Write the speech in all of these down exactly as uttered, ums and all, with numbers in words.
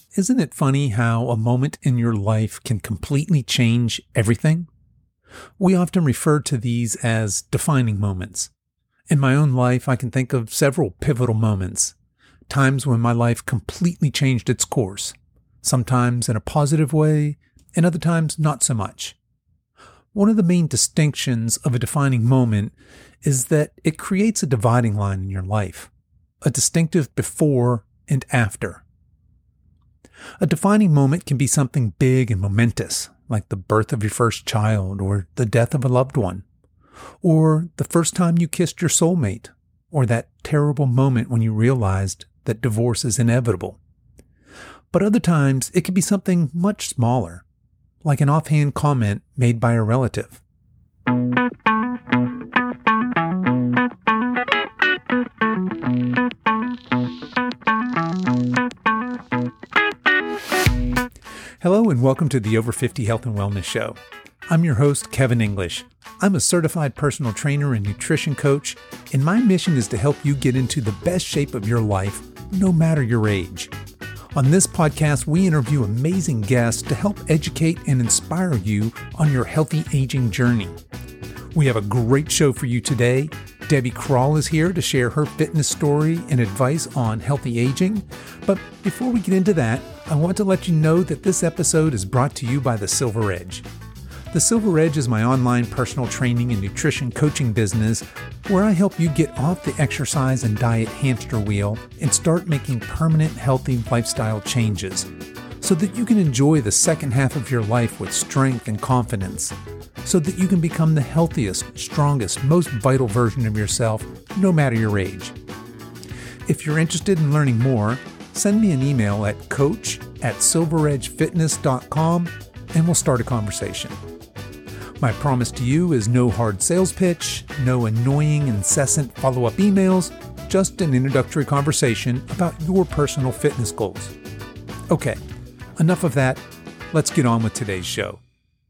Isn't it funny how a moment in your life can completely change everything? We often refer to these as defining moments. In my own life, I can think of several pivotal moments, times when my life completely changed its course, sometimes in a positive way, and other times not so much. One of the main distinctions of a defining moment is that it creates a dividing line in your life, a distinctive before and after. A defining moment can be something big and momentous, like the birth of your first child or the death of a loved one, or the first time you kissed your soulmate, or that terrible moment when you realized that divorce is inevitable. But other times, it can be something much smaller, like an offhand comment made by a relative. Hello and welcome to the Over fifty Health and Wellness Show. I'm your host, Kevin English. I'm a certified personal trainer and nutrition coach, and my mission is to help you get into the best shape of your life, no matter your age. On this podcast, we interview amazing guests to help educate and inspire you on your healthy aging journey. We have a great show for you today. Debbie Krall is here to share her fitness story and advice on healthy aging. But before we get into that, I want to let you know that this episode is brought to you by The Silver Edge. The Silver Edge is my online personal training and nutrition coaching business where I help you get off the exercise and diet hamster wheel and start making permanent healthy lifestyle changes so that you can enjoy the second half of your life with strength and confidence, so that you can become the healthiest, strongest, most vital version of yourself, no matter your age. If you're interested in learning more, send me an email at coach at silver edge fitness dot com and we'll start a conversation. My promise to you is no hard sales pitch, no annoying, incessant follow-up emails, just an introductory conversation about your personal fitness goals. Okay, enough of that. Let's get on with today's show.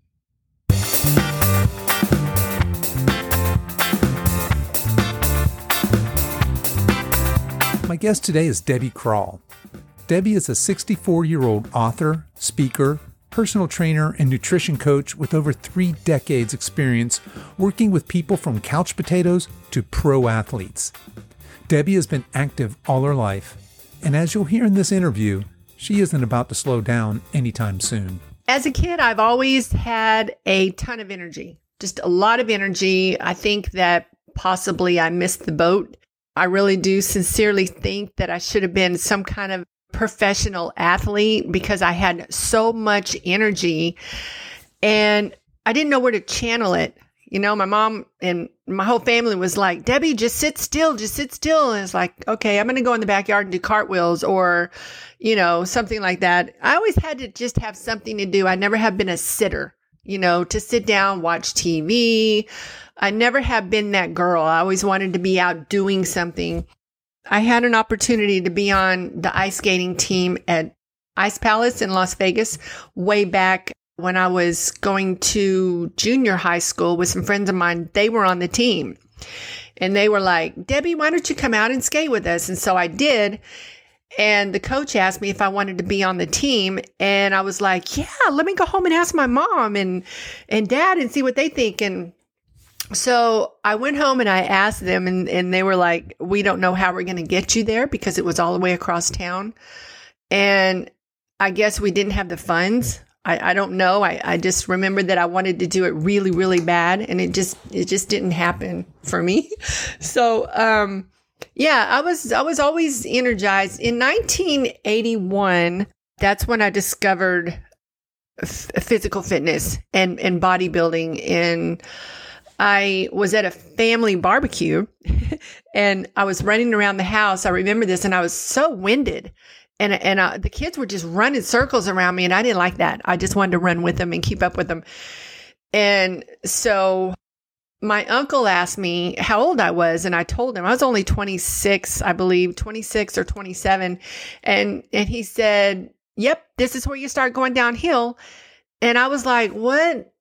My guest today is Debbie Krall. Debbie is a sixty-four-year-old author, speaker, personal trainer, and nutrition coach with over three decades experience working with people from couch potatoes to pro athletes. Debbie has been active all her life, and as you'll hear in this interview, she isn't about to slow down anytime soon. As a kid, I've always had a ton of energy, just a lot of energy. I think that possibly I missed the boat. I really do sincerely think that I should have been some kind of professional athlete because I had so much energy and I didn't know where to channel it. You know, my mom and my whole family was like, Debbie, just sit still, just sit still. And it's like, okay, I'm going to go in the backyard and do cartwheels or, you know, something like that. I always had to just have something to do. I never have been a sitter, you know, to sit down, watch T V. I never have been that girl. I always wanted to be out doing something. I had an opportunity to be on the ice skating team at Ice Palace in Las Vegas way back when I was going to junior high school with some friends of mine. They were on the team and they were like, Debbie, why don't you come out and skate with us? And so I did. And the coach asked me if I wanted to be on the team. And I was like, yeah, let me go home and ask my mom and, and dad and see what they think. And so I went home and I asked them and, and they were like, we don't know how we're going to get you there because it was all the way across town. And I guess we didn't have the funds. I, I don't know. I, I just remembered that I wanted to do it really, really bad. And it just, it just didn't happen for me. So, um, yeah, I was, I was always energized. In nineteen eighty-one, that's when I discovered f- physical fitness and, and bodybuilding. And I was at a family barbecue and I was running around the house. I remember this and I was so winded and, and uh, the kids were just running circles around me and I didn't like that. I just wanted to run with them and keep up with them. And so my uncle asked me how old I was and I told him I was only twenty-six, I believe, twenty-six or twenty-seven. And, and he said, yep, this is where you start going downhill. And I was like, what?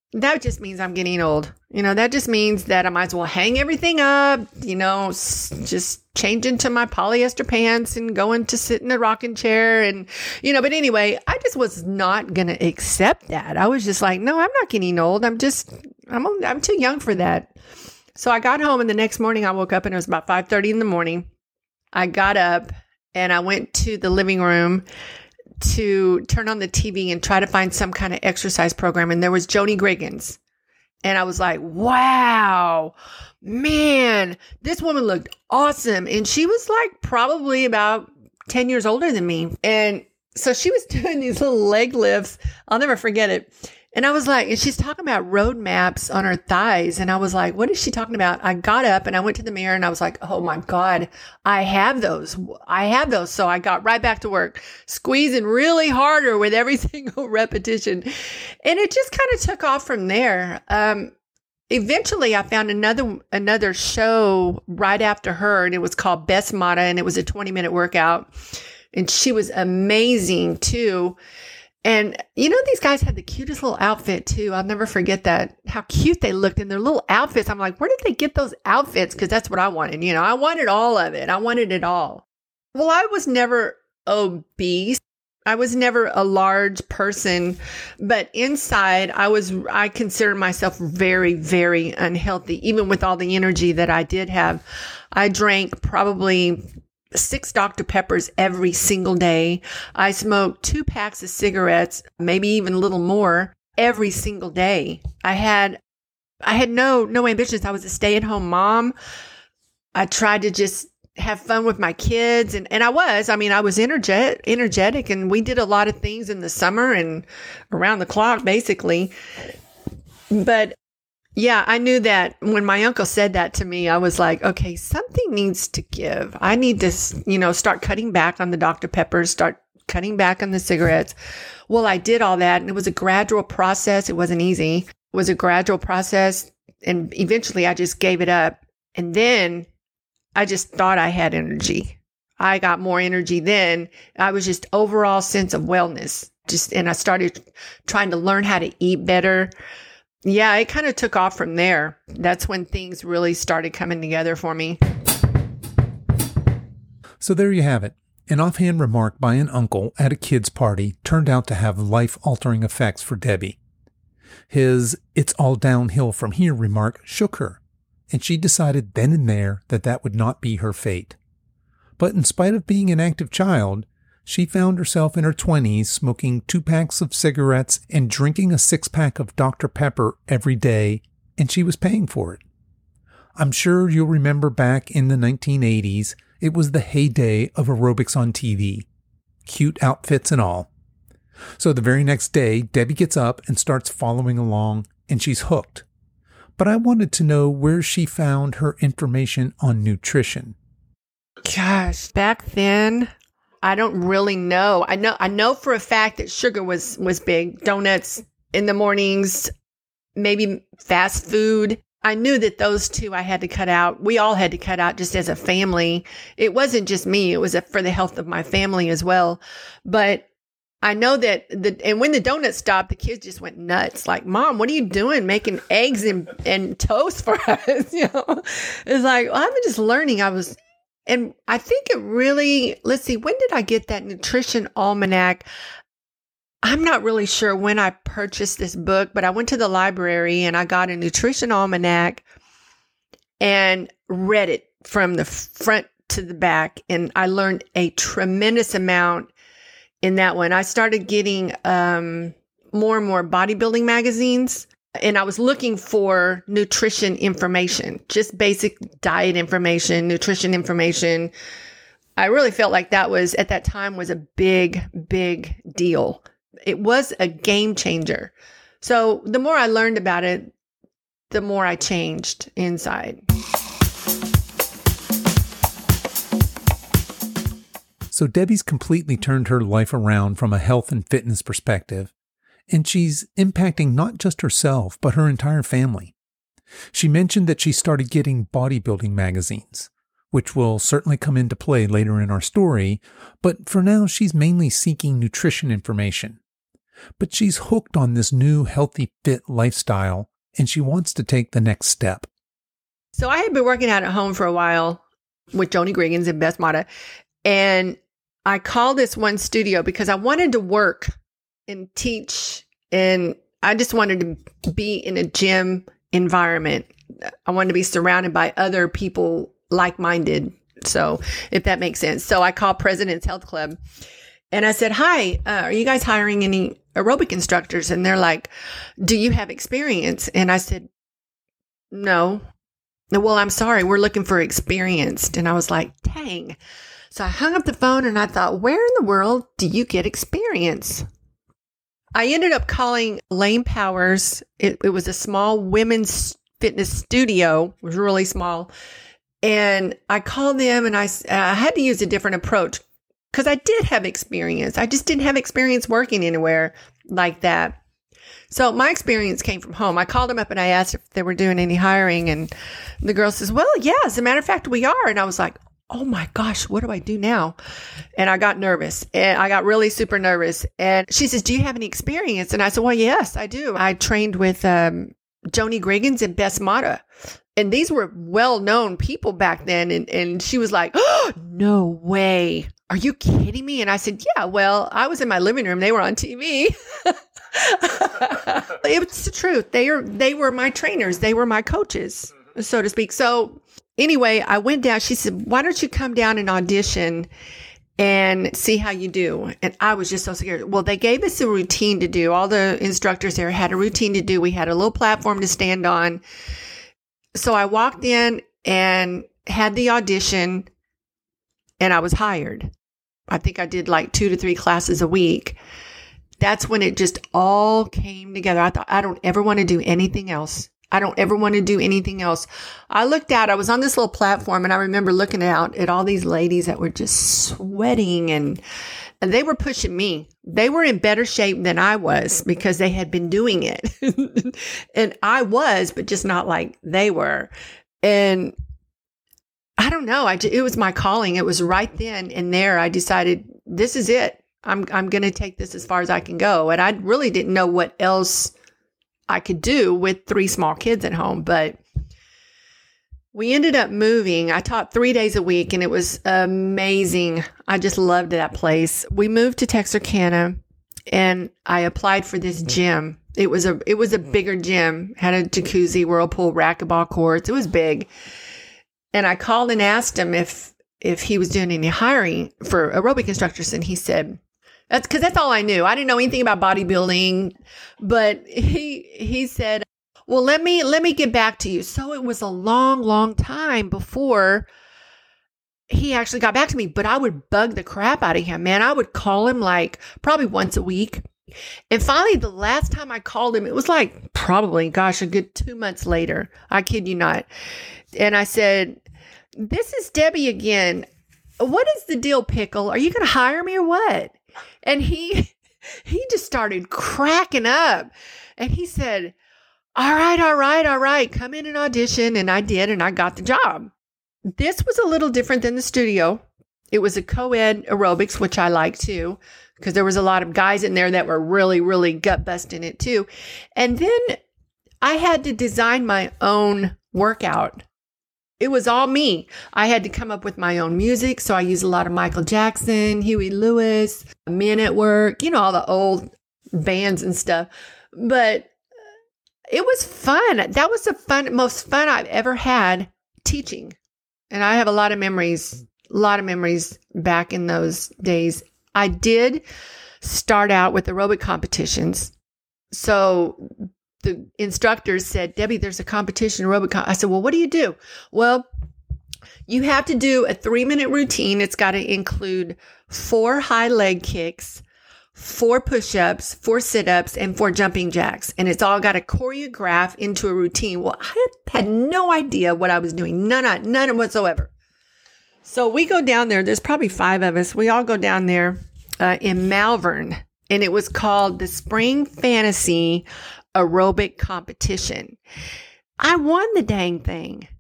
that just means I'm getting old. You know, that just means that I might as well hang everything up, you know, s- just change into my polyester pants and going to sit in a rocking chair. And, you know, but anyway, I just was not going to accept that. I was just like, no, I'm not getting old. I'm just, I'm, I'm too young for that. So I got home and the next morning I woke up and it was about five thirty in the morning. I got up and I went to the living room to turn on the T V and try to find some kind of exercise program. And there was Joni Griggins. And I was like, wow, man, this woman looked awesome. And she was like probably about ten years older than me. And so she was doing these little leg lifts. I'll never forget it. And I was like, and she's talking about road maps on her thighs. And I was like, what is she talking about? I got up and I went to the mirror and I was like, oh my God, I have those. I have those. So I got right back to work, squeezing really harder with every single repetition. And it just kind of took off from there. Um, eventually I found another, another show right after her, and it was called Best Mata, and it was a twenty minute workout. And she was amazing too. And, you know, these guys had the cutest little outfit, too. I'll never forget that, how cute they looked in their little outfits. I'm like, where did they get those outfits? Because that's what I wanted. You know, I wanted all of it. I wanted it all. Well, I was never obese. I was never a large person. But inside, I was, I considered myself very, very unhealthy, even with all the energy that I did have. I drank probably six Doctor Peppers every single day. I smoked two packs of cigarettes, maybe even a little more, every single day. I had, I had no, no ambitions. I was a stay-at-home mom. I tried to just have fun with my kids. And, and I was, I mean, I was energetic, energetic, and we did a lot of things in the summer and around the clock, basically. But yeah, I knew that when my uncle said that to me, I was like, okay, something needs to give. I need to, you know, start cutting back on the Doctor Peppers, start cutting back on the cigarettes. Well, I did all that, and it was a gradual process. It wasn't easy. It was a gradual process, and eventually I just gave it up. And then I just thought I had energy. I got more energy then. I was just overall sense of wellness. Just, and I started trying to learn how to eat better. Yeah, it kind of took off from there. That's when things really started coming together for me. So there you have it. An offhand remark by an uncle at a kid's party turned out to have life-altering effects for Debbie. His "it's all downhill from here" remark shook her, and she decided then and there that that would not be her fate. But in spite of being an active child, she found herself in her twenties smoking two packs of cigarettes and drinking a six-pack of Doctor Pepper every day, and she was paying for it. I'm sure you'll remember back in the nineteen eighties, it was the heyday of aerobics on T V. Cute outfits and all. So the very next day, Debbie gets up and starts following along, and she's hooked. But I wanted to know where she found her information on nutrition. Gosh, back then, I don't really know. I know I know for a fact that sugar was was big. Donuts in the mornings, maybe fast food. I knew that those two I had to cut out. We all had to cut out just as a family. It wasn't just me. It was a, for the health of my family as well. But I know that the, and when the donuts stopped, the kids just went nuts. Like, Mom, what are you doing? Making eggs and, and toast for us? You know, it's like, well, I'm just learning. I was, and I think it really, let's see, when did I get that nutrition almanac? I'm not really sure when I purchased this book, but I went to the library and I got a nutrition almanac and read it from the front to the back. And I learned a tremendous amount in that one. I started getting um, more and more bodybuilding magazines, and I was looking for nutrition information, just basic diet information, nutrition information. I really felt like that was, at that time, was a big, big deal. It was a game changer. So the more I learned about it, the more I changed inside. So Debbie's completely turned her life around from a health and fitness perspective, and she's impacting not just herself, but her entire family. She mentioned that she started getting bodybuilding magazines, which will certainly come into play later in our story, but for now she's mainly seeking nutrition information. but she's hooked on this new healthy, fit lifestyle, and she wants to take the next step. So I had been working out at home for a while with Joni Griggins and Beth Mata, and I called this one studio because I wanted to work and teach, and I just wanted to be in a gym environment. I wanted to be surrounded by other people like-minded. So if that makes sense. So I called President's Health Club and I said, hi, uh, are you guys hiring any aerobic instructors? And they're like, do you have experience? And I said, no. Well, I'm sorry. We're looking for experienced. And I was like, dang. So I hung up the phone and I thought, where in the world do you get experience? I ended up calling Lane Powers. It, it was a small women's fitness studio. It was really small. And I called them and I, I had to use a different approach because I did have experience. I just didn't have experience working anywhere like that. So my experience came from home. I called them up and I asked if they were doing any hiring. And the girl says, well, yeah, as a matter of fact, we are. And I was like, oh my gosh, what do I do now? And I got nervous and I got really super nervous. And she says, do you have any experience? And I said, well, yes, I do. I trained with um, Joni Griggins and Beth Mata. And these were well-known people back then. And, and she was like, oh, no way. Are you kidding me? And I said, yeah, well, I was in my living room. They were on T V. It's the truth. They are, they were my trainers. They were my coaches, so to speak. So anyway, I went down. She said, why don't you come down and audition and see how you do? And I was just so scared. Well, they gave us a routine to do. All the instructors there had a routine to do. We had a little platform to stand on. So I walked in and had the audition and I was hired. I think I did like two to three classes a week. That's when it just all came together. I thought, I don't ever want to do anything else. I don't ever want to do anything else. I looked out, I was on this little platform and I remember looking out at all these ladies that were just sweating and, and they were pushing me. They were in better shape than I was because they had been doing it. And I was, but just not like they were. And I don't know. I, it was my calling. It was right then and there. I decided this is it. I'm, I'm going to take this as far as I can go. And I really didn't know what else I could do with three small kids at home, but we ended up moving. I taught three days a week and it was amazing. I just loved that place. We moved to Texarkana and I applied for this gym. It was a, it was a bigger gym, had a jacuzzi, whirlpool, racquetball courts. It was big. And I called and asked him if, if he was doing any hiring for aerobic instructors. And he said, that's because that's all I knew. I didn't know anything about bodybuilding, but he, he said, well, let me, let me get back to you. So it was a long, long time before he actually got back to me, but I would bug the crap out of him, man. I would call him like probably once a week. And finally, the last time I called him, it was like probably, gosh, a good two months later. I kid you not. And I said, this is Debbie again. What is the deal, Pickle? Are you going to hire me or what? And he, he just started cracking up and he said, all right, all right, all right, come in and audition. And I did, and I got the job. This was a little different than the studio. It was a co-ed aerobics, which I like too, because there was a lot of guys in there that were really, really gut busting it too. And then I had to design my own workout. It was all me. I had to come up with my own music. So I used a lot of Michael Jackson, Huey Lewis, Men at Work, you know, all the old bands and stuff. But it was fun. That was the fun, most fun I've ever had teaching. And I have a lot of memories, a lot of memories back in those days. I did start out with aerobic competitions. So the instructors said, Debbie, there's a competition, aerobic. Com-. I said, well, what do you do? Well, you have to do a three minute routine. It's got to include four high leg kicks, four push-ups, four sit-ups, and four jumping jacks. And it's all got to choreograph into a routine. Well, I had no idea what I was doing. None, none whatsoever. So we go down there. There's probably five of us. We all go down there uh, in Malvern. And it was called the Spring Fantasy Aerobic Competition. I won the dang thing.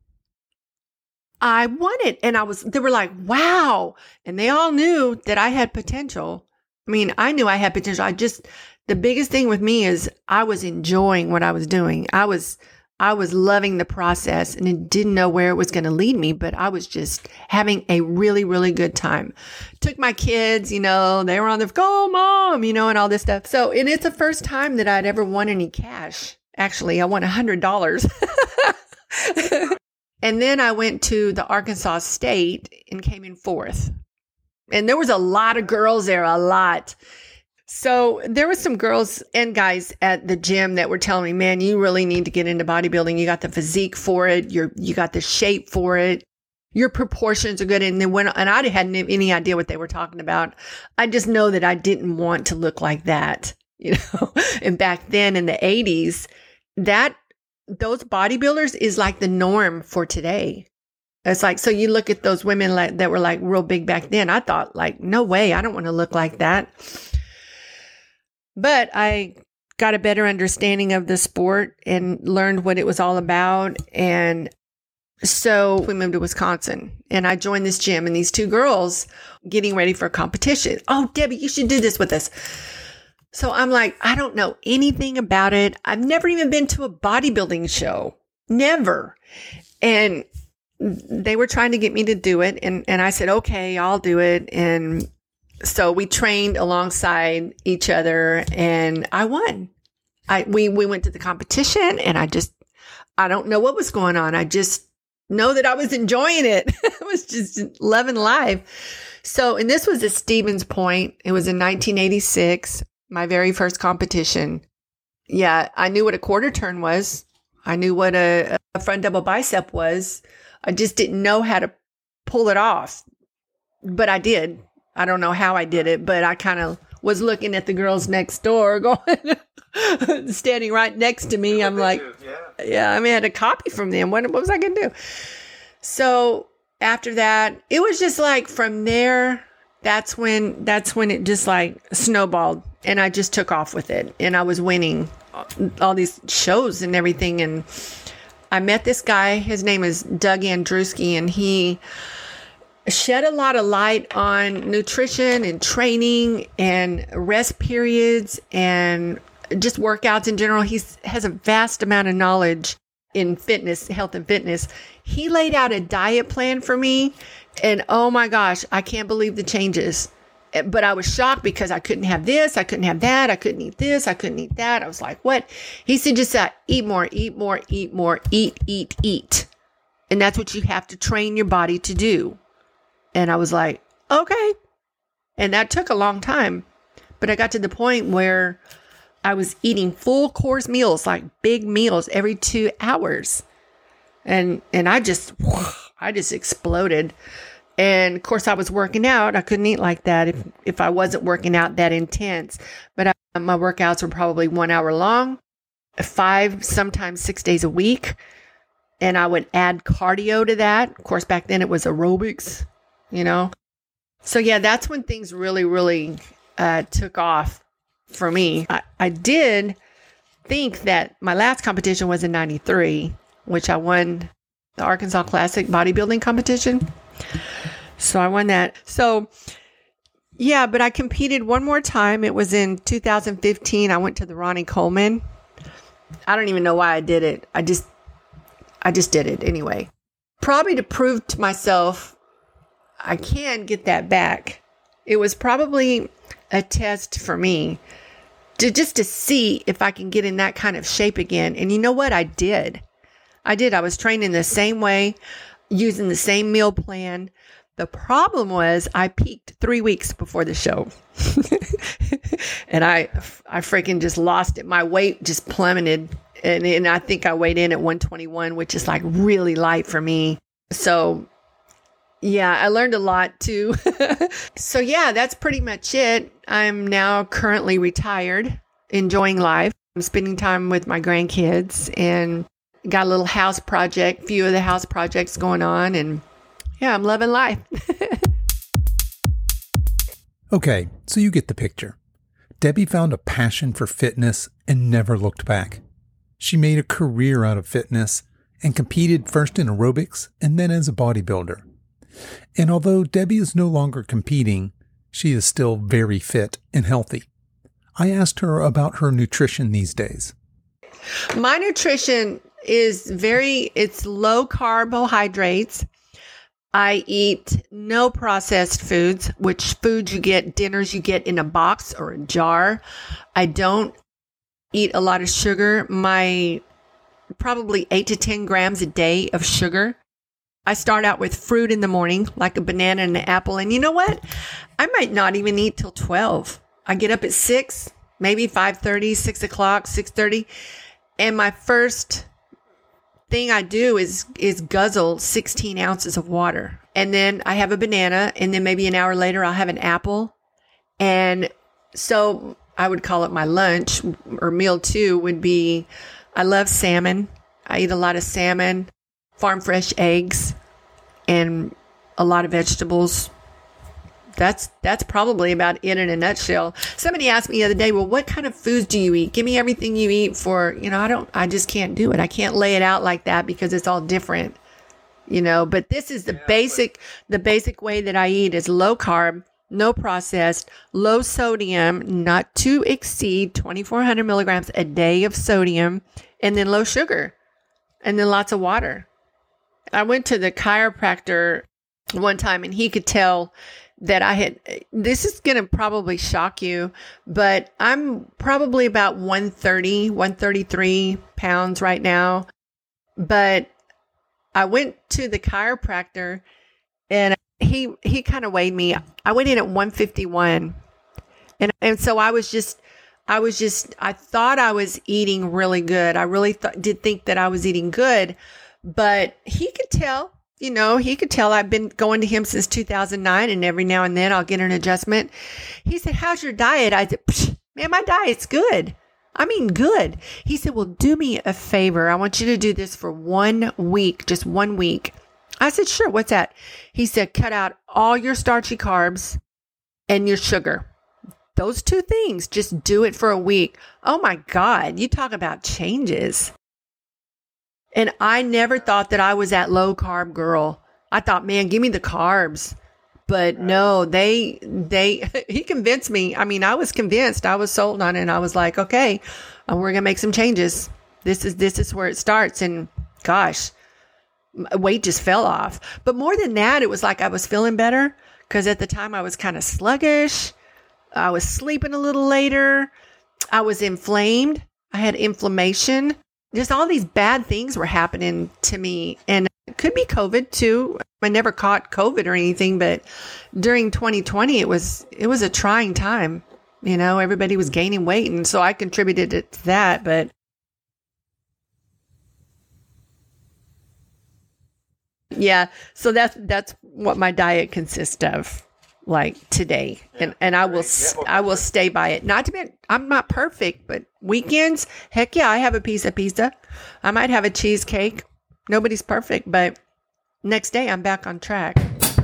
I won it. And I was, they were like, wow. And they all knew that I had potential. I mean, I knew I had potential. I just, the biggest thing with me is I was enjoying what I was doing. I was, I was loving the process and it didn't know where it was going to lead me, but I was just having a really, really good time. Took my kids, you know, they were on the, go mom, you know, and all this stuff. So, and it's the first time that I'd ever won any cash. Actually, I won a hundred dollars. And then I went to the Arkansas State and came in fourth. And there was a lot of girls there, a lot. So there was some girls and guys at the gym that were telling me, man, you really need to get into bodybuilding. You got the physique for it. You're, you got the shape for it. Your proportions are good. And then when, and I hadn't any idea what they were talking about. I just know that I didn't want to look like that, you know. And back then in the eighties, that, those bodybuilders is like the norm for today. It's like, so you look at those women like, that were like real big back then. I thought like, no way, I don't want to look like that. But I got a better understanding of the sport and learned what it was all about. And so we moved to Wisconsin and I joined this gym and these two girls getting ready for a competition. Oh, Debbie, you should do this with us. So I'm like, I don't know anything about it. I've never even been to a bodybuilding show. Never. And they were trying to get me to do it. And, and I said, okay, I'll do it. And so we trained alongside each other and I won. I, we, we went to the competition and I just, I don't know what was going on. I just know that I was enjoying it. I was just loving life. So, and this was at Stevens Point. It was in nineteen eighty-six. My very first competition. Yeah, I knew what a quarter turn was. I knew what a, a front double bicep was. I just didn't know how to pull it off. But I did. I don't know how I did it, but I kind of was looking at the girls next door going, standing right next to me. I'm like, yeah. yeah, I mean, I had a copy from them. What, what was I going to do? So after that, it was just like from there, that's when, that's when it just like snowballed. And I just took off with it. And I was winning all these shows and everything. And I met this guy. His name is Doug Andruski. And he shed a lot of light on nutrition and training and rest periods and just workouts in general. He has a vast amount of knowledge in fitness, health and fitness. He laid out a diet plan for me. And oh my gosh, I can't believe the changes. But I was shocked because I couldn't have this. I couldn't have that. I couldn't eat this. I couldn't eat that. I was like, what? He said, just uh, eat more, eat more, eat more, eat, eat, eat. And that's what you have to train your body to do. And I was like, okay. And that took a long time. But I got to the point where I was eating full course meals, like big meals every two hours. And, and I just, I just exploded. And of course, I was working out. I couldn't eat like that if, if I wasn't working out that intense. But I, my workouts were probably one hour long, five, sometimes six days a week. And I would add cardio to that. Of course, back then it was aerobics, you know. So yeah, that's when things really, really uh, took off for me. I, I did think that my last competition was in ninety-three, which I won the Arkansas Classic bodybuilding competition. So I won that. So yeah, but I competed one more time. It was in two thousand fifteen. I went to the Ronnie Coleman. I don't even know why I did it. I just, I just did it anyway. Probably to prove to myself I can get that back. It was probably a test for me to just to see if I can get in that kind of shape again. And you know what? I did. I did. I was training the same way, using the same meal plan. The problem was I peaked three weeks before the show. And I I freaking just lost it. My weight just plummeted. And, and I think I weighed in at one twenty-one, which is like really light for me. So yeah, I learned a lot too. So yeah, that's pretty much it. I'm now currently retired, enjoying life. I'm spending time with my grandkids and got a little house project, few of the house projects going on. And yeah, I'm loving life. Okay, so you get the picture. Debbie found a passion for fitness and never looked back. She made a career out of fitness and competed first in aerobics and then as a bodybuilder. And although Debbie is no longer competing, she is still very fit and healthy. I asked her about her nutrition these days. My nutrition is very, it's low carbohydrates. I eat no processed foods, which foods you get, dinners you get in a box or a jar. I don't eat a lot of sugar. My probably eight to ten grams a day of sugar. I start out with fruit in the morning, like a banana and an apple. And you know what? I might not even eat till twelve. I get up at six, maybe five thirty, six o'clock, six thirty. And my first thing I do is, is guzzle sixteen ounces of water. And then I have a banana. And then maybe an hour later, I'll have an apple. And so I would call it my lunch or meal two would be, I love salmon. I eat a lot of salmon, farm fresh eggs, and a lot of vegetables. That's that's probably about it in a nutshell. Somebody asked me the other day, well, what kind of foods do you eat? Give me everything you eat for, you know, I don't, I just can't do it. I can't lay it out like that because it's all different, you know, but this is the yeah, basic, but- the basic way that I eat is low carb, no processed, low sodium, not to exceed twenty-four hundred milligrams a day of sodium, and then low sugar, and then lots of water. I went to the chiropractor one time and he could tell that I had, this is going to probably shock you, but I'm probably about one thirty, one thirty-three pounds right now. But I went to the chiropractor and he, he kind of weighed me. I went in at one fifty-one. And, and so I was just, I was just, I thought I was eating really good. I really th- did think that I was eating good. But he could tell, you know, he could tell I've been going to him since two thousand nine, and every now and then I'll get an adjustment. He said, how's your diet? I said, man, my diet's good. I mean, good. He said, well, do me a favor. I want you to do this for one week, just one week. I said, sure. What's that? He said, cut out all your starchy carbs and your sugar. Those two things, just do it for a week. Oh my God, you talk about changes. And I never thought that I was that low carb girl. I thought, man, give me the carbs. But no, they, they, he convinced me. I mean, I was convinced. I was sold on it. And I was like, okay, uh, we're going to make some changes. This is, this is where it starts. And gosh, weight just fell off. But more than that, it was like I was feeling better because at the time I was kind of sluggish. I was sleeping a little later. I was inflamed. I had inflammation. Just all these bad things were happening to me. And it could be COVID too. I never caught COVID or anything, but during twenty twenty, it was, it was a trying time. You know, everybody was gaining weight. And so I contributed to that, but yeah, so that's, that's what my diet consists of. Like today, yeah, and, and I will, yeah, I will stay by it. Not to be, I'm not perfect, but weekends, heck yeah, I have a piece of pizza. I might have a cheesecake. Nobody's perfect, but next day I'm back on track.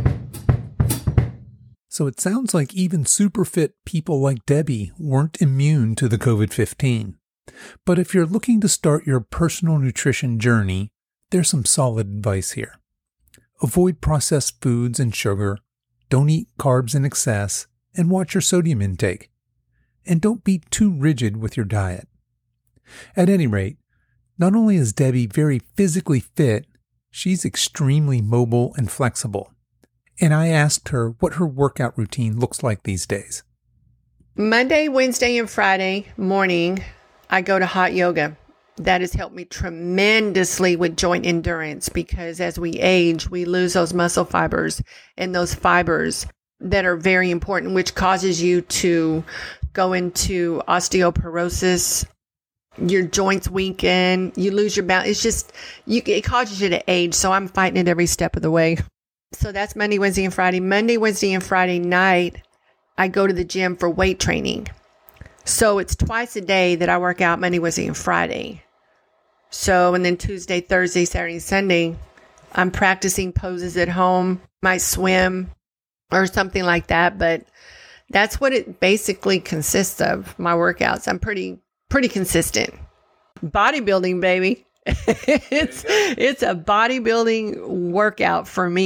So it sounds like even super fit people like Debbie weren't immune to the COVID fifteen. But if you're looking to start your personal nutrition journey, there's some solid advice here. Avoid processed foods and sugar. Don't eat carbs in excess, and watch your sodium intake. And don't be too rigid with your diet. At any rate, not only is Debbie very physically fit, she's extremely mobile and flexible. And I asked her what her workout routine looks like these days. Monday, Wednesday, and Friday morning, I go to hot yoga. That has helped me tremendously with joint endurance because as we age, we lose those muscle fibers and those fibers that are very important, which causes you to go into osteoporosis. Your joints weaken, you lose your balance. It's just, you, it causes you to age. So I'm fighting it every step of the way. So that's Monday, Wednesday, and Friday. Monday, Wednesday, and Friday night, I go to the gym for weight training. So it's twice a day that I work out, Monday, Wednesday, and Friday. So, and then Tuesday, Thursday, Saturday, Sunday, I'm practicing poses at home, might swim or something like that. But that's what it basically consists of, my workouts. I'm pretty, pretty consistent. Bodybuilding, baby. it's, it's a bodybuilding workout for me.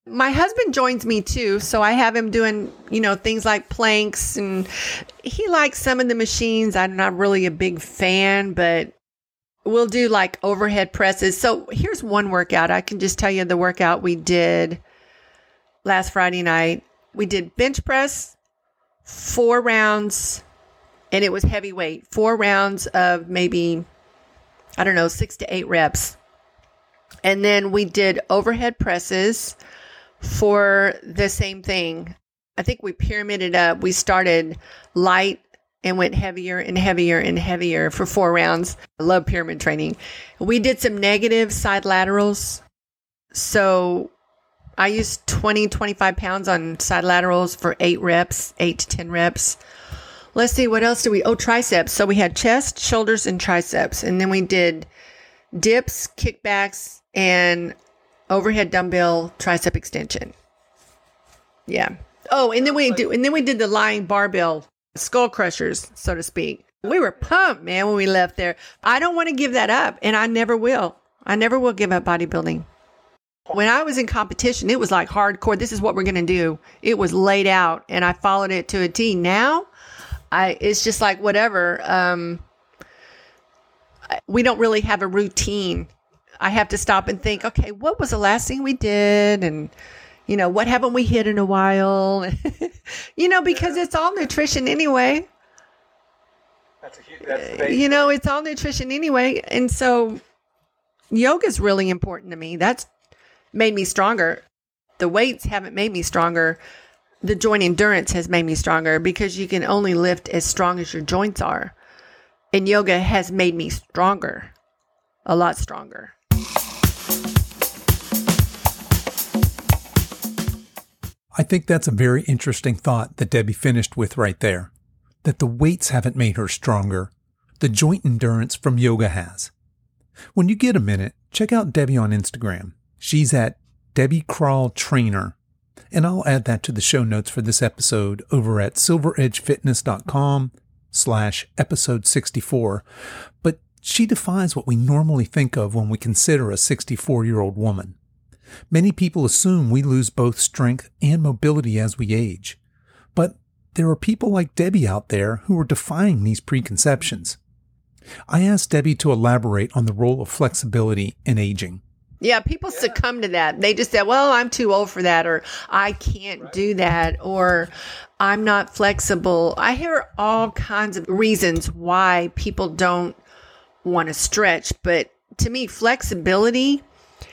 My husband joins me too, so I have him doing, you know, things like planks, and he likes some of the machines. I'm not really a big fan, but we'll do like overhead presses. So here's one workout. I can just tell you the workout we did last Friday night. We did bench press, four rounds, and it was heavyweight. Four rounds of maybe, I don't know, six to eight reps. And then we did overhead presses for the same thing. I think we pyramided up. We started light and went heavier and heavier and heavier for four rounds. I love pyramid training. We did some negative side laterals. So I used twenty, twenty-five pounds on side laterals for eight reps, eight to ten reps. Let's see, what else do we, oh, triceps. So we had chest, shoulders, and triceps. And then we did dips, kickbacks, and overhead dumbbell tricep extension. Yeah. Oh, and then we do, and then we did the lying barbell skull crushers, so to speak. We were pumped, man, when we left there. I don't want to give that up, and I never will. I never will give up bodybuilding. When I was in competition, it was like hardcore. This is what we're going to do. It was laid out, and I followed it to a T. Now, I it's just like whatever. Um, we don't really have a routine. I have to stop and think, okay, what was the last thing we did? And, you know, what haven't we hit in a while? You know, because it's all nutrition anyway. That's a huge, that's the you know, it's all nutrition anyway. And so yoga is really important to me. That's made me stronger. The weights haven't made me stronger. The joint endurance has made me stronger because you can only lift as strong as your joints are. And yoga has made me stronger, a lot stronger. I think that's a very interesting thought that Debbie finished with right there, that the weights haven't made her stronger. The joint endurance from yoga has. When you get a minute, check out Debbie on Instagram. She's at Debbie Crawl Trainer. And I'll add that to the show notes for this episode over at silveredgefitness.com slash episode 64. But she defies what we normally think of when we consider a sixty-four-year-old woman. Many people assume we lose both strength and mobility as we age. But there are people like Debbie out there who are defying these preconceptions. I asked Debbie to elaborate on the role of flexibility in aging. Yeah, people yeah. succumb to that. They just say, well, I'm too old for that, or I can't right. do that, or I'm not flexible. I hear all kinds of reasons why people don't want to stretch. But to me, flexibility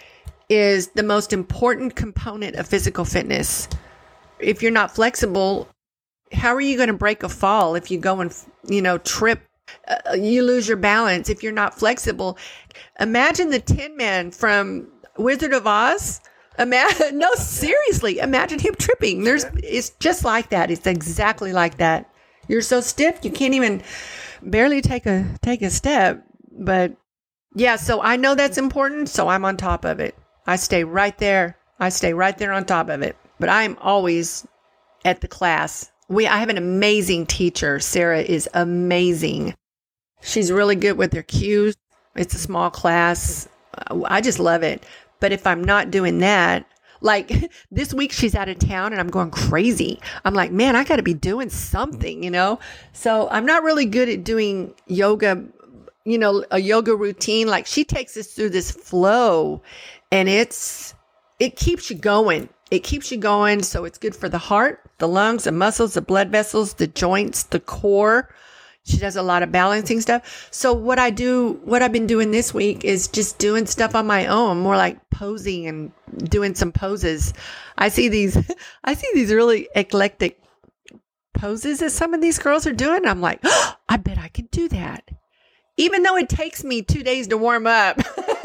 is the most important component of physical fitness. If you're not flexible, how are you going to break a fall if you go and, you know, trip? Uh, you lose your balance if you're not flexible. Imagine the Tin Man from Wizard of Oz. Imagine, no, seriously, imagine him tripping. There's, it's just like that. It's exactly like that. You're so stiff, you can't even barely take a take a step. But yeah, so I know that's important, so I'm on top of it. I stay right there. I stay right there on top of it. But I'm always at the class. We, I have an amazing teacher. Sarah is amazing. She's really good with her cues. It's a small class. I just love it. But if I'm not doing that, like this week she's out of town and I'm going crazy. I'm like, man, I got to be doing something, you know? So I'm not really good at doing yoga, you know, a yoga routine. Like she takes us through this flow and it's, it keeps you going. It keeps you going. So it's good for the heart, the lungs, the muscles, the blood vessels, the joints, the core. She does a lot of balancing stuff. So what I do, what I've been doing this week is just doing stuff on my own, more like posing and doing some poses. I see these, I see these really eclectic poses that some of these girls are doing. I'm like, oh, I bet I could do that. Even though it takes me two days to warm up.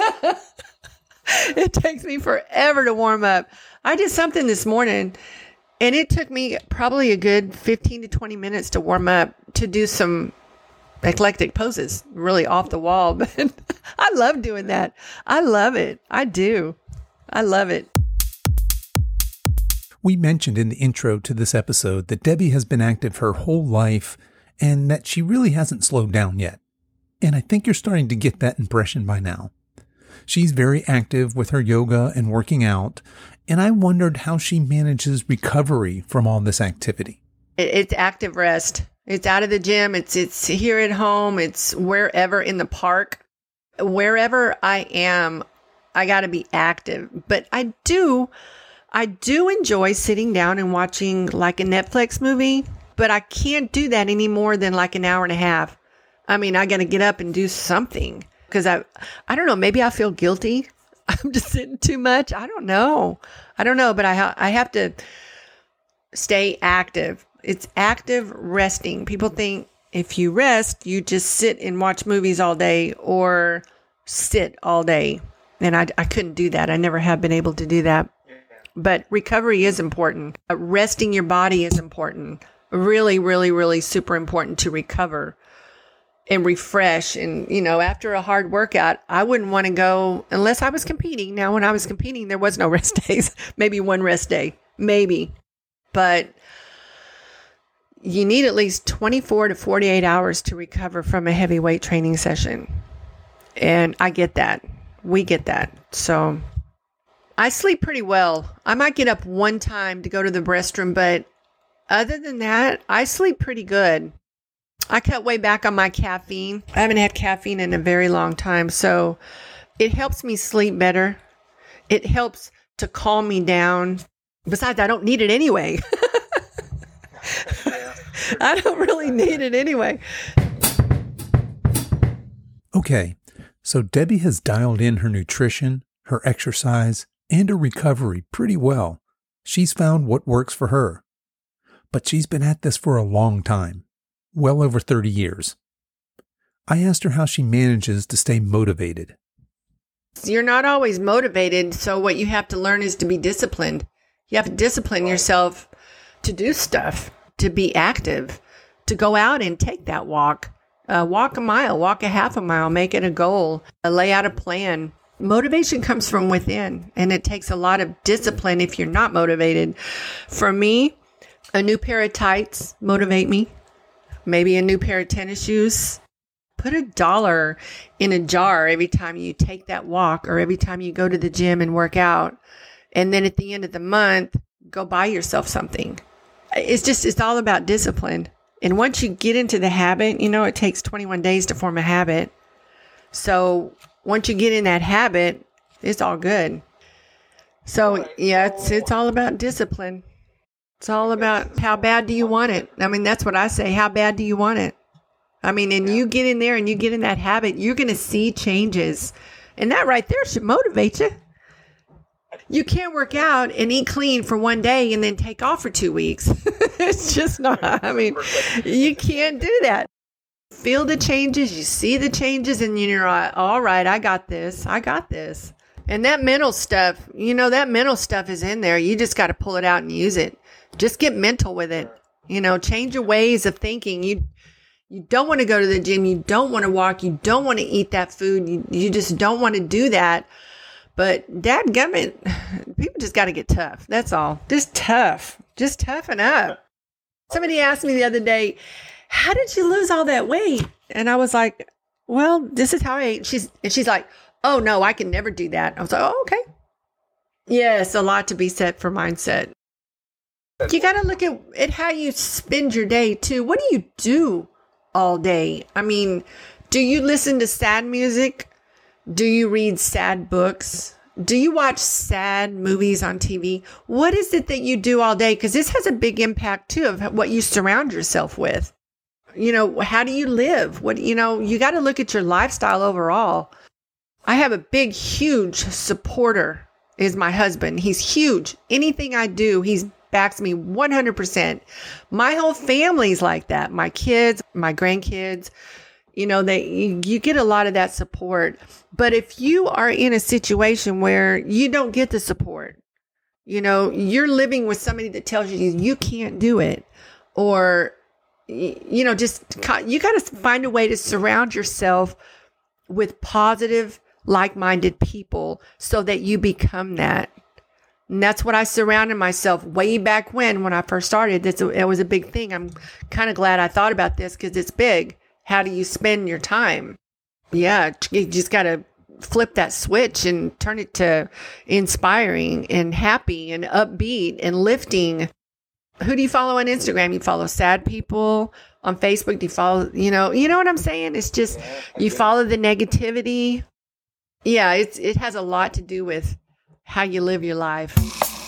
It takes me forever to warm up. I did something this morning and it took me probably a good fifteen to twenty minutes to warm up to do some eclectic poses, really off the wall. But I love doing that. I love it. I do. I love it. We mentioned in the intro to this episode that Debbie has been active her whole life and that she really hasn't slowed down yet. And I think you're starting to get that impression by now. She's very active with her yoga and working out, and I wondered how she manages recovery from all this activity. It's active rest. It's out of the gym. It's it's here at home. It's wherever in the park. Wherever I am, I got to be active. But I do, I do enjoy sitting down and watching like a Netflix movie, but I can't do that any more than like an hour and a half. I mean, I got to get up and do something because I, I don't know, maybe I feel guilty. I'm just sitting too much. I don't know. I don't know, but I, ha- I have to stay active. It's active resting. People think if you rest, you just sit and watch movies all day or sit all day. And I, I couldn't do that. I never have been able to do that. But recovery is important. Uh, resting your body is important. Really, really, really super important to recover and refresh. And, you know, after a hard workout, I wouldn't want to go unless I was competing. Now, when I was competing, there was no rest days. Maybe one rest day. Maybe. But you need at least twenty-four to forty-eight hours to recover from a heavy weight training session. And I get that. We get that. So I sleep pretty well. I might get up one time to go to the restroom, but other than that, I sleep pretty good. I cut way back on my caffeine. I haven't had caffeine in a very long time, so it helps me sleep better. It helps to calm me down. Besides, I don't need it anyway. I don't really need it anyway. Okay, so Debbie has dialed in her nutrition, her exercise, and her recovery pretty well. She's found what works for her. But she's been at this for a long time, well over thirty years. I asked her how she manages to stay motivated. You're not always motivated, so what you have to learn is to be disciplined. You have to discipline yourself to do stuff, to be active, to go out and take that walk. Uh, walk a mile, walk a half a mile, make it a goal, uh, lay out a plan. Motivation comes from within, and it takes a lot of discipline if you're not motivated. For me, a new pair of tights motivate me. Maybe a new pair of tennis shoes. Put a dollar in a jar every time you take that walk or every time you go to the gym and work out. And then at the end of the month, go buy yourself something. It's just, it's all about discipline. And once you get into the habit, you know, it takes twenty-one days to form a habit. So once you get in that habit, it's all good. So yeah, it's, it's all about discipline. It's all about how bad do you want it? I mean, that's what I say. How bad do you want it? I mean, and you get in there and you get in that habit, you're going to see changes. And that right there should motivate you. You can't work out and eat clean for one day and then take off for two weeks. It's just not, I mean, you can't do that. Feel the changes, you see the changes, and you're like, all right, I got this. I got this. And that mental stuff, you know, that mental stuff is in there. You just got to pull it out and use it. Just get mental with it. You know, change your ways of thinking. You you don't want to go to the gym. You don't want to walk. You don't want to eat that food. You, you just don't want to do that. But dadgummit, people just got to get tough. That's all. Just tough. Just toughen up. Somebody asked me the other day, how did you lose all that weight? And I was like, well, this is how I ate. She's, and she's like, oh, no, I can never do that. I was like, oh, okay. Yes, a lot to be said for mindset. You got to look at, at how you spend your day, too. What do you do all day? I mean, do you listen to sad music? Do you read sad books? Do you watch sad movies on T V? What is it that you do all day? Because this has a big impact, too, of what you surround yourself with. You know, how do you live? What, you know, you got to look at your lifestyle overall. I have a big, huge supporter is my husband. He's huge. Anything I do, he's backs me one hundred percent. My whole family's like that. My kids, my grandkids, you know, they, you, you get a lot of that support. But if you are in a situation where you don't get the support, you know, you're living with somebody that tells you you can't do it, or, you know, just, you got to find a way to surround yourself with positive, like-minded people so that you become that. And that's what I surrounded myself way back when, when I first started. This, it was a big thing. I'm kind of glad I thought about this because it's big. How do you spend your time? Yeah, you just got to flip that switch and turn it to inspiring and happy and upbeat and lifting. Who do you follow on Instagram? You follow sad people. On Facebook, do you follow, you know, you know what I'm saying? It's just, you follow the negativity. Yeah, it's it has a lot to do with how you live your life.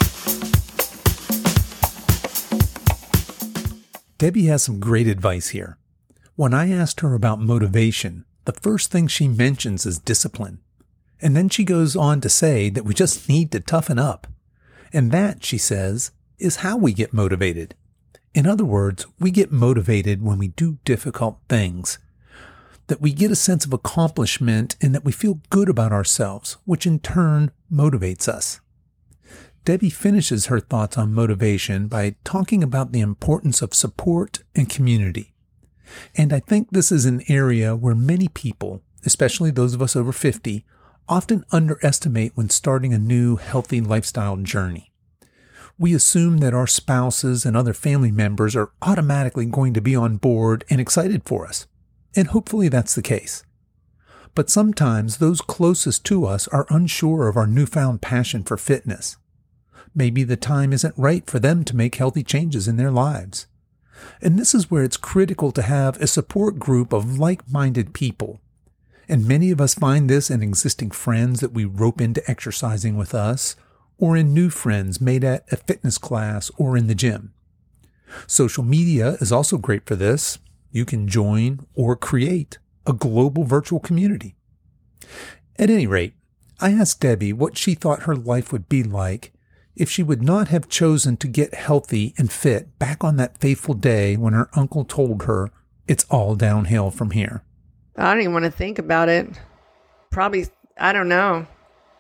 Debbie has some great advice here. When I asked her about motivation, the first thing she mentions is discipline. And then she goes on to say that we just need to toughen up. And that, she says, is how we get motivated. In other words, we get motivated when we do difficult things, that we get a sense of accomplishment and that we feel good about ourselves, which in turn motivates us. Debbie finishes her thoughts on motivation by talking about the importance of support and community. And I think this is an area where many people, especially those of us over fifty, often underestimate when starting a new healthy lifestyle journey. We assume that our spouses and other family members are automatically going to be on board and excited for us. And hopefully that's the case. But sometimes those closest to us are unsure of our newfound passion for fitness. Maybe the time isn't right for them to make healthy changes in their lives. And this is where it's critical to have a support group of like-minded people. And many of us find this in existing friends that we rope into exercising with us, or in new friends made at a fitness class or in the gym. Social media is also great for this. You can join or create a global virtual community. At any rate, I asked Debbie what she thought her life would be like if she would not have chosen to get healthy and fit back on that fateful day when her uncle told her it's all downhill from here. I don't even want to think about it. Probably, I don't know.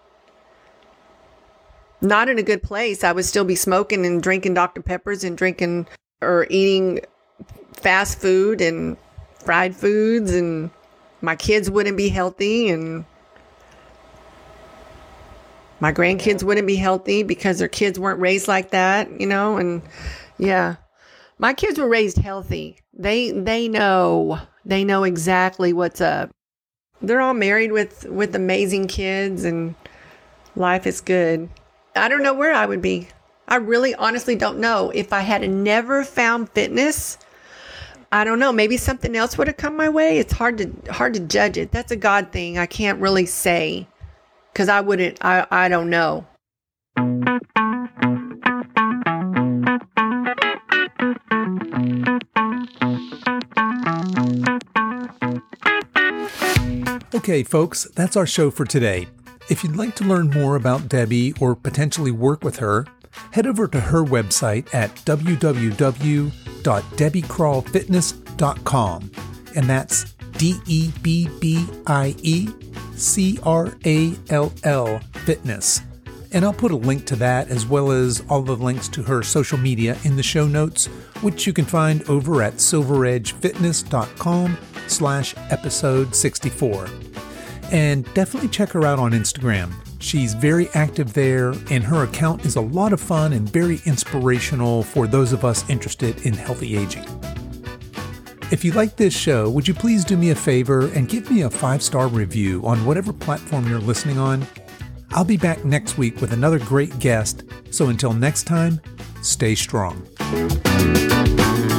Not in a good place. I would still be smoking and drinking Doctor Peppers and drinking or eating fast food and fried foods, and my kids wouldn't be healthy, and my grandkids wouldn't be healthy because their kids weren't raised like that, you know? And yeah, my kids were raised healthy. They, they know, they know exactly what's up. They're all married with, with amazing kids, and life is good. I don't know where I would be. I really honestly don't know. If I had never found fitness, I don't know. Maybe something else would have come my way. It's hard to hard to judge it. That's a God thing. I can't really say because I wouldn't. I, I don't know. Okay, folks, that's our show for today. If you'd like to learn more about Debbie or potentially work with her, head over to her website at w w w dot debbie krall fitness dot com. And that's D E B B I E C R A L L Fitness. And I'll put a link to that as well as all the links to her social media in the show notes, which you can find over at silveredgefitness.com slash episode 64. And definitely check her out on Instagram. She's very active there, and her account is a lot of fun and very inspirational for those of us interested in healthy aging. If you like this show, would you please do me a favor and give me a five-star review on whatever platform you're listening on? I'll be back next week with another great guest, so until next time, stay strong.